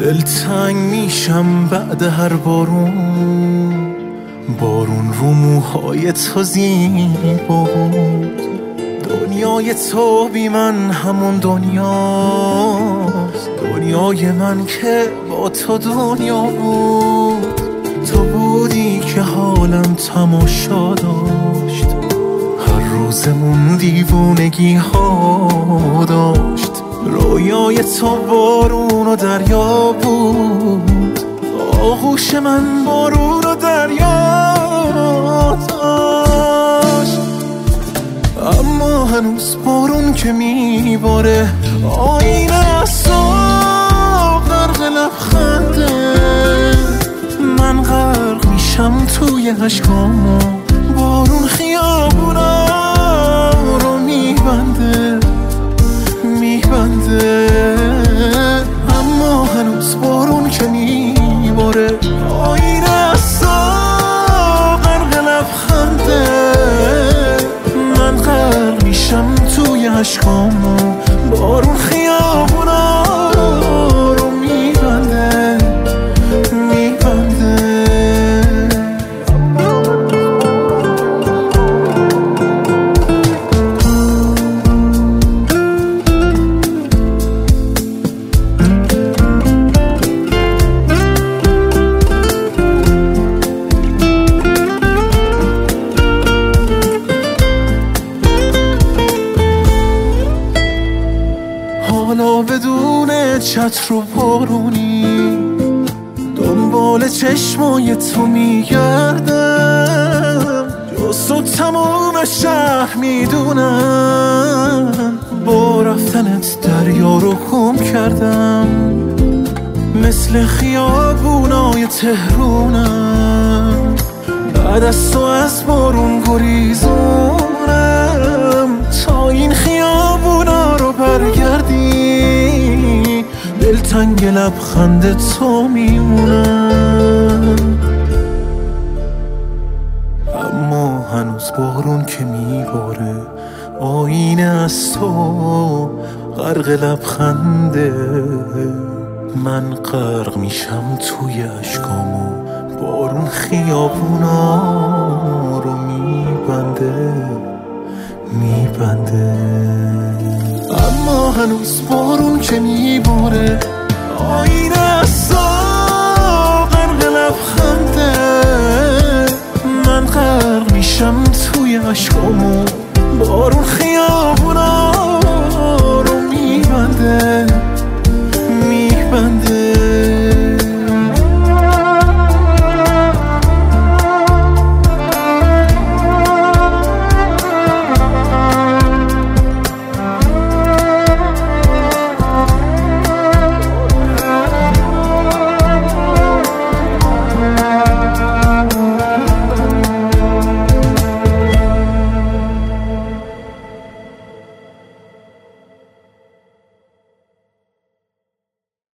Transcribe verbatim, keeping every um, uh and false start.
دلتنگ میشم بعد هر بارون، بارون رو موهای تو زیبا بود. دنیای تو بی من همون دنیاست، دنیای من که با تو دنیا بود. تو بودی که حالم تماشا داشت، هر روزمون دیوونگی ها داشت. رویای تو بارون و دریا بود، آغوش من بارون و دریا داشت. اما هنوز بارون که میباره آینه از تو غرق لبخنده. من غرق میشم توی عشقامو، بارون خیابونا رو میبنده میبنده. اما هنوز بارون که میباره آینه از تو غرق لبخنده. من غرق میشم توی عشقامو، بارون خیابونا رو میبنده میبنده. حالا بدون چتر و بارونی دنبال چشمای تو میگردم. جز تو تمام شهر میدونم، با رفتنت دریا رو گم کردم. مثل خیابونای تهرونم، بعد از تو از بارون گریزونم. تا این خیابونا رو برگردی دلتنگ لبخند تو میمونم. اما هنوز بارون که میباره آینه از تو غرق لبخنده. من غرق میشم توی عشقامو، بارون خیابونا رو میبنده میبنده. اما هنوز بارون که میباره آینه از تو غرق لبخنده. من غرق میشم توی عشقامو، بارون خیابونا رو میبنده میبنده.